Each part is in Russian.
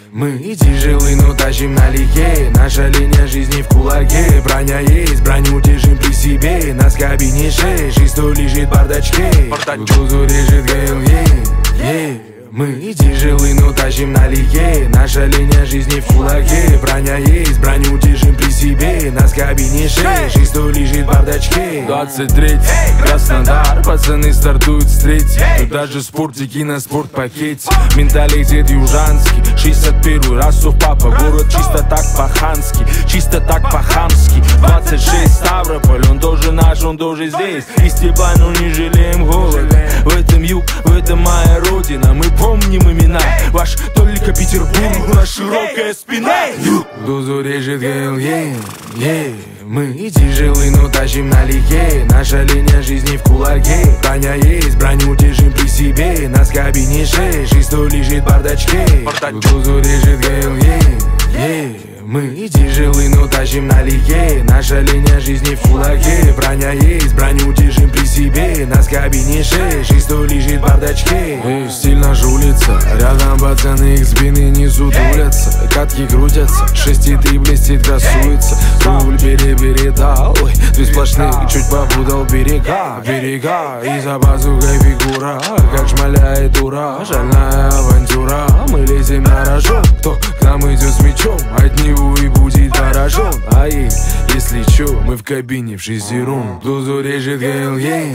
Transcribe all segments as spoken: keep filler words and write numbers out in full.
Мы тяжелы, но тащим налегке. Наша линия жизни в кулаке. Броня есть, броню держим при себе. Нас в кабине шесть, и сто лежит в бардачке. Глазу режет ГЛЕ. Мы тяжелы, но тащим налегке. Наша линия жизни в кулаке. Броня есть, броню держим при себе. Нас в кабине шесть, и сто лежит в бардачке. Двадцать третий, Краснодар, пацаны стартуют с третьей. Тут даже спортики на спортпакете. Менталитет южанский, шестьдесят первый Расов папа. Город чисто так по-хански, чисто так по-хамски. Двадцать шесть Ставрополь, он тоже наш, он тоже здесь. Из тепла, но не жалеем голода. В этом юг, в этом моя родина. Мы помним имена, ваш только Петербург, у нас широкая спина. Дозу режет ГЛЕ. Мы тяжелы, но тащим налегке. Наша линия жизни в кулаке. Броня есть, броню держим при себе. Нас в кабине шесть, и сто лежит в бардачке. Дозу режет ГЛЕ. Мы тяжелы, но тащим налегке. Наша линия жизни в кулаке. Броня есть, броню держим при себе. Нас в кабине шесть, и сто лежит в бардачке. Эй, стиль наш улица. Рядом пацаны, их спины не сутулятся. Катки крутятся, шеститый блестит, красуется. Руль переберета, ой, ты сплошных, чуть попутал берега. Берега, и за базукой фигура. Как шмаляет ура, шальная авантюра. Мы лезем на рожон, кто к нам идет с мечом, от него и будет поражен. Ай, если чё, мы в кабине в шестером. Дозу режет ГЛЕ.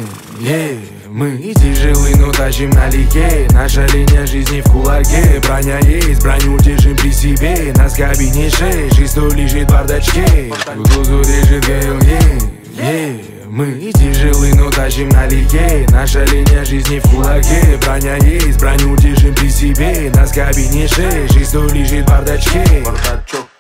Мы тяжелы, но тащим налегке. Наша линия жизни в кулаке. Броня есть, броню держим при себе. Нас в кабине шесть, и сто лежит в бардачке. Дозу режет ГЛЕ. Мы тяжелы, но тащим налегке. Наша линия жизни в кулаке. Броня есть, броню держим при себе. Нас в кабине шесть, и сто лежит в бардачке.